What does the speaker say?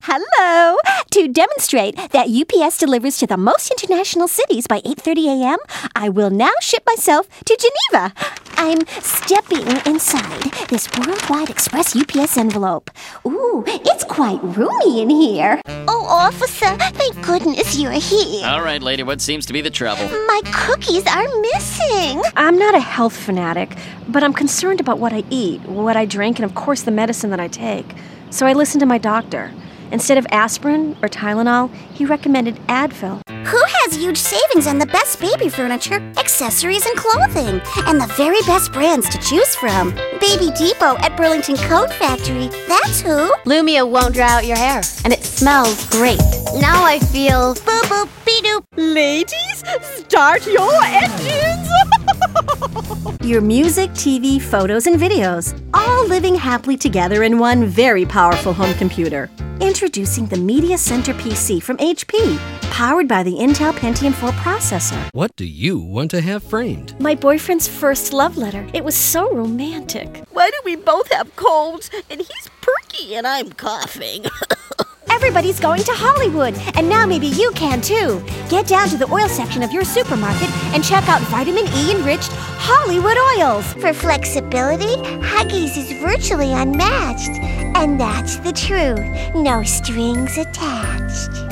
Hello! To demonstrate that UPS delivers to the most international cities by 8:30 a.m., I will now ship myself to Geneva. I'm stepping inside this Worldwide Express UPS envelope. Ooh, it's quite roomy in here. Oh, officer, thank goodness you're here. All right, lady, what seems to be the trouble? My cookies are missing. I'm not a health fanatic, but I'm concerned about what I eat, what I drink, and of course the medicine that I take. So I listened to my doctor. Instead of aspirin or Tylenol, he recommended Advil. Who has huge savings on the best baby furniture, accessories, and clothing? And the very best brands to choose from. Baby Depot at Burlington Coat Factory. That's who. Lumia won't dry out your hair, and it smells great. Now I feel Boop boop be-doop. Ladies, start your engines! Your music, TV, photos, and videos, all living happily together in one very powerful home computer. Introducing the Media Center PC from HP, powered by the Intel Pentium 4 processor. What do you want to have framed? My boyfriend's first love letter. It was so romantic. Why do we both have colds? And he's perky and I'm coughing. Everybody's going to Hollywood, and now maybe you can too. Get down to the oil section of your supermarket and check out vitamin E-enriched Hollywood oils. For flexibility, Huggies is virtually unmatched. And that's the truth. No strings attached.